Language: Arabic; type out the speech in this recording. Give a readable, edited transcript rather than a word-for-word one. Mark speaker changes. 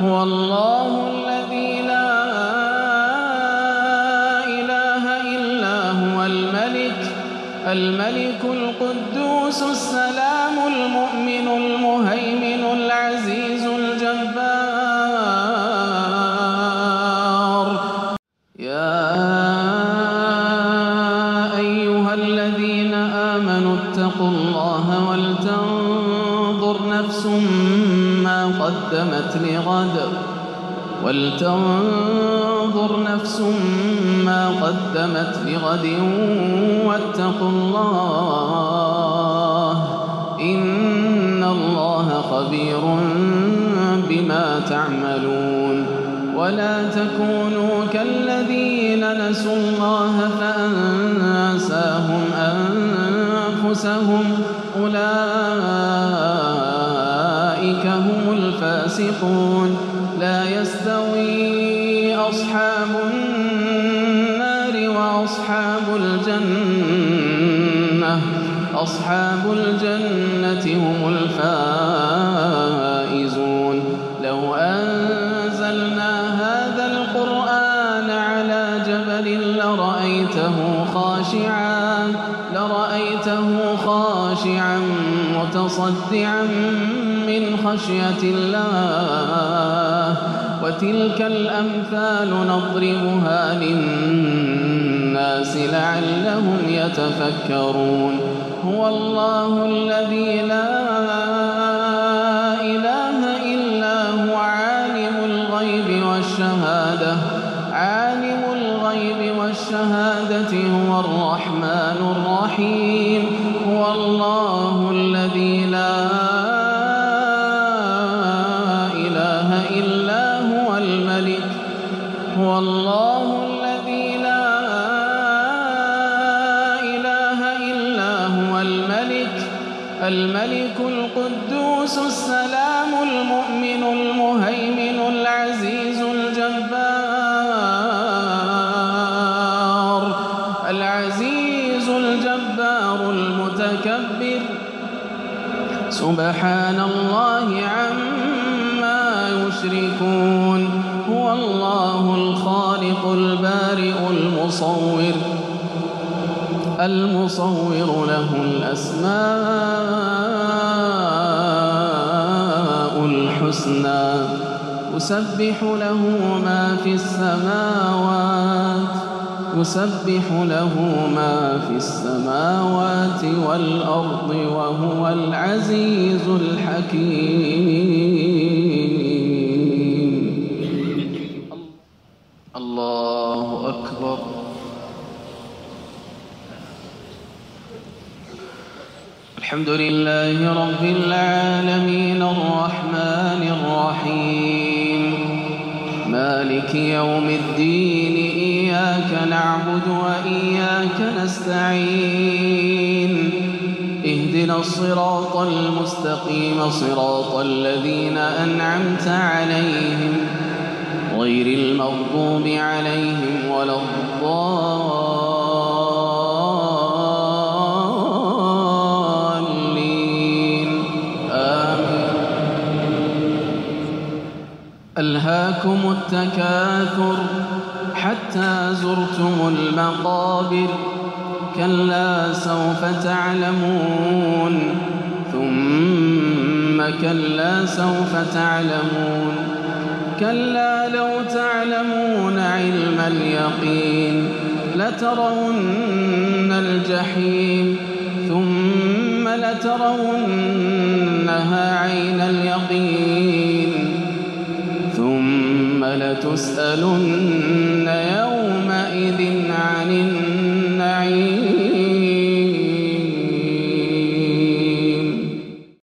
Speaker 1: هو الله الذي لا إله إلا هو الملك القدوس السلام المؤمن المهيمن العزيز الجبار. يا أيها الذين آمنوا اتقوا الله ولتنظر نفس ما قدمت لغد واتقوا الله إن الله خبير بما تعملون. ولا تكونوا كالذين نسوا الله فأنساهم أنفسهم أولئك هم الفاسقون. لا يستوي أصحاب النار أصحاب الجنة هم الفائزون. لو أنزلنا هذا القرآن على جبل لرأيته خاشعا متصدعا من خشية الله. وتلك الأمثال نضربها للناس لعلهم يتفكرون. هو الله الذي لا إله إلا هو عالم الغيب والشهادة هو الرحمن الرحيم. هو الله الذي لا إله إلا هو الملك القدوس السلام المؤمن المهيمن العزيز الجبار المتكبر. سبحان الله عما يشركون. هو الله الخالق البارئ المصور له الأسماء الحسنى يسبح له ما في السماوات والأرض وهو العزيز الحكيم. الله أكبر. الحمد لله رب العالمين الرحمن الرحيم مالك يوم الدين. إياك نعبد وإياك نستعين. اهدنا الصراط المستقيم صراط الذين أنعمت عليهم غير المغضوب عليهم ولا الضالين. ألهاكم التكاثر حتى زرتم المقابر. كلا سوف تعلمون ثم كلا سوف تعلمون. كلا لو تعلمون علم اليقين لترون الجحيم ثم لترونها عين اليقين ثم لتسألن